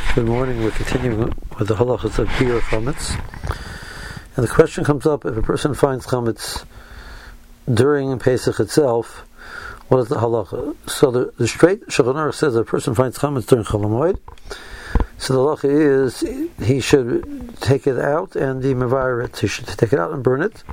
Good morning. We're continuing with the halachas of Biur Chametz. And the question comes up, if a person finds Chametz during Pesach itself, what is the halacha? So the straight Shulchan Aruch says that a person finds Chametz during Chol Hamoed. So the halacha is he should take it out and demevar it. He should take it out and burn it.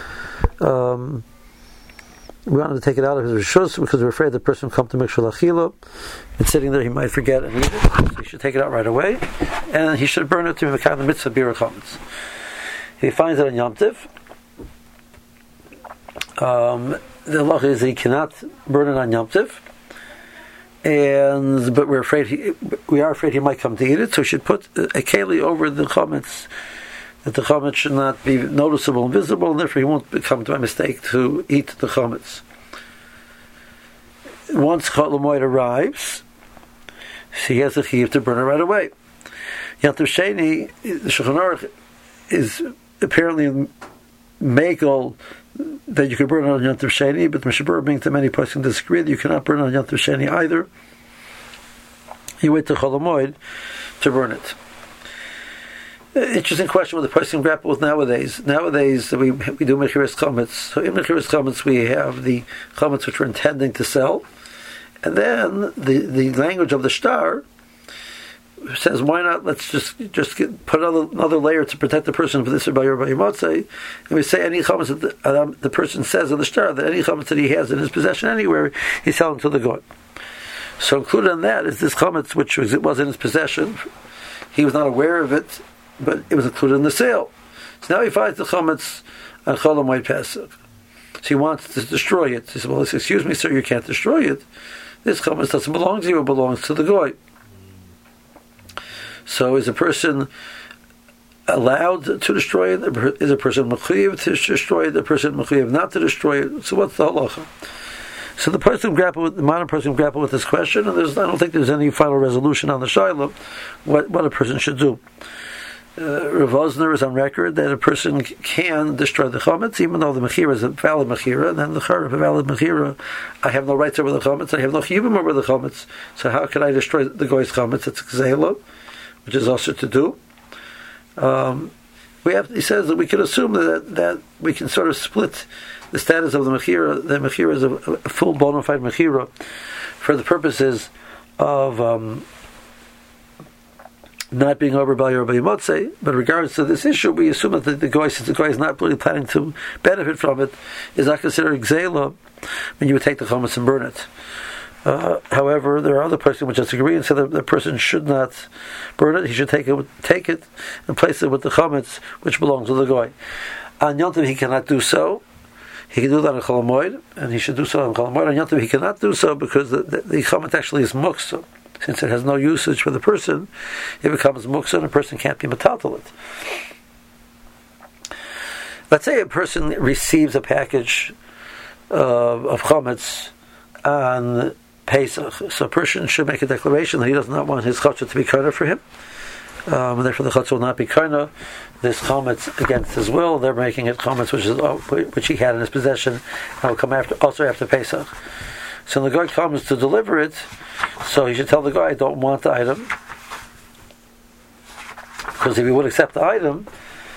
We wanted to take it out of his rishus because we're afraid the person will come to Mikshul Achila. It's sitting there, he might forget and eat it. So he should take it out right away. And he should burn it to Mekayim the mitzvah Biur Chametz. If he finds it on Yom Tiv, the halacha is that he cannot burn it on Yom Tiv. But we are afraid he might come to eat it, so we should put a keli over the chametz, that the chametz should not be noticeable and visible, and therefore he won't come by mistake to eat the chametz. Once Chol Hamoed arrives, he has a chiyuv to burn it right away. Yom Tov Sheni, the Shulchan Aruch is apparently megal that you can burn it on Yom Tov Sheni, but the Mishabur being to many poskim disagree that you cannot burn it on Yom Tov Sheni either. You wait till Chol Hamoed to burn it. Interesting question what the poskim grapple with nowadays. Nowadays we do mechiras chametz. So in mechiras chametz we have the chametz which we're intending to sell, and then the language of the shtar says, why not? Let's just put another layer to protect the person for this by Yotzei, and we say any chametz that the person says in the shtar, that any chametz that he has in his possession anywhere, he's selling to the god. So included in that is this chametz which was in his possession. He was not aware of it, but it was included in the sale. So now he finds the chametz on Chol Hamoed Pesach. So he wants to destroy it. He says, well, excuse me, sir, you can't destroy it. This chametz doesn't belong to you, it belongs to the goy. So is a person allowed to destroy it? Is a person mechuyev to destroy it? A person mechuyev not to destroy it? So what's the halacha? So the modern person grapple with this question, and I don't think there's any final resolution on the shayla what a person should do. Rav Osner is on record that a person can destroy the chametz, even though the mechira is a valid mechira, and then the charav a valid mechira. I have no rights over the chametz. I have no chiyuvim over the chametz. So how can I destroy the goy's chametz? It's gzeila, which is also to do. He says that we can assume that we can sort of split the status of the mechira. The mechira is a full bona fide mechira for the purposes of not being over by Yerba Yotzei, but in regards to this issue, we assume that the guy, since the guy is not really planning to benefit from it, is not considered gzeila when you would take the chametz and burn it. However, there are other persons which disagree and say that the person should not burn it. He should take it and place it with the chametz which belongs to the guy. On Yom Tov he cannot do so. He can do that on Chol Hamoed, and he should do so on Chol Hamoed. On Yom Tov he cannot do so because the chametz actually is muksa. Since it has no usage for the person, it becomes muksa and a person can't be metaltal it. Let's say a person receives a package of chametz on Pesach. So a person should make a declaration that he does not want his chatzah to be karna for him. And therefore the chatzah will not be karna. This chametz against his will. They're making it chametz which he had in his possession and will come also after Pesach. So when the guy comes to deliver it, so he should tell the guy, I don't want the item. Because if he would accept the item,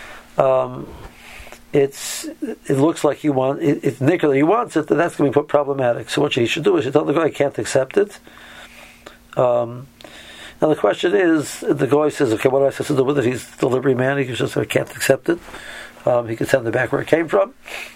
it looks like he wants it's nicker that he wants it, then that's going to be problematic. So what he should do is he tell the guy I can't accept it. Now the question is, the guy says, okay, what do I have to do with it? He's the delivery man. He can just say I can't accept it. He can send it back where it came from.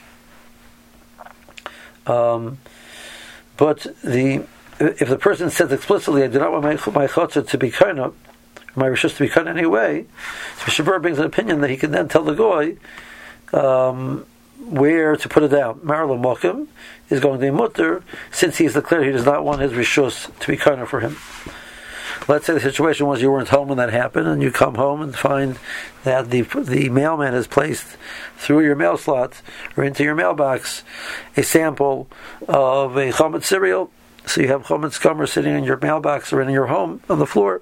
But if the person says explicitly, I do not want my chatzah to be karna, my rishus to be karna anyway, so Shabur brings an opinion that he can then tell the goy where to put it down. Marla Mokim is going to be mutter since he's declared he does not want his rishus to be karna for him. Let's say the situation was you weren't home when that happened, and you come home and find that the mailman has placed through your mail slot or into your mailbox a sample of a chametz cereal. So you have chametz gomer sitting in your mailbox or in your home on the floor.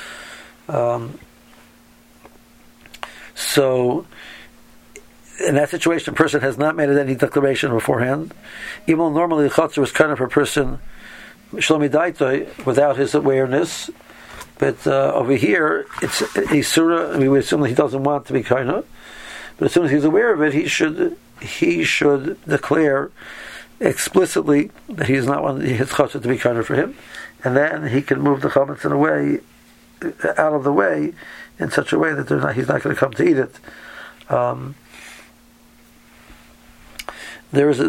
So in that situation, a person has not made any declaration beforehand. Even though normally the chatzah was kind of a person Shlomi Daitoi without his awareness. But over here, it's Isura. We would assume that he doesn't want to be kaina, but as soon as he's aware of it, he should declare explicitly that he does not want his chassid to be kaina for him, and then he can move the chametz in a way out of the way in such a way that he's not going to come to eat it. There is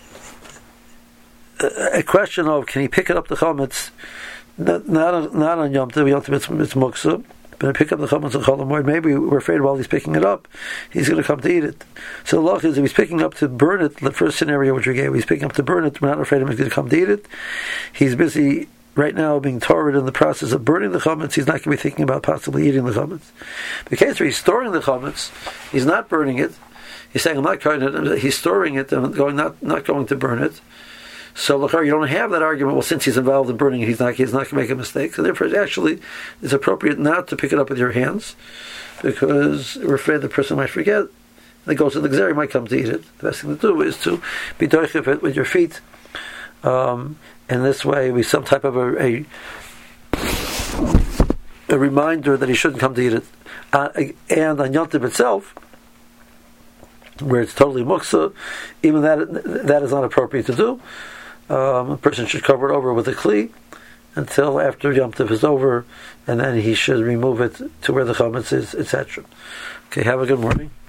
a question of, can he pick it up the chametz not on Yom Tov? Yom Tov it's muksa, but pick up the chametz on Chol Hamoed. Maybe we're afraid while he's picking it up, he's going to come to eat it. So the law is, if he's picking up to burn it, the first scenario which we gave, he's picking up to burn it, we're not afraid he's going to come to eat it. He's busy right now being torrid in the process of burning the chametz. He's not going to be thinking about possibly eating the chametz. The case where he's storing the chametz, he's not burning it. He's saying, I'm not cutting it. He's storing it and not going to burn it. So you don't have that argument. Well, since he's involved in burning it, he's not going to make a mistake. So therefore, actually, it's appropriate not to pick it up with your hands, because we're afraid the person might forget. And it goes to the gzera, might come to eat it. The best thing to do is to be doichef it with your feet. In this way, be some type of a reminder that he shouldn't come to eat it. And on Yom Tov itself, where it's totally muksa, even that is not appropriate to do. A person should cover it over with a kli until after Yom Tov is over, and then he should remove it to where the chametz is, etc. Okay, have a good morning.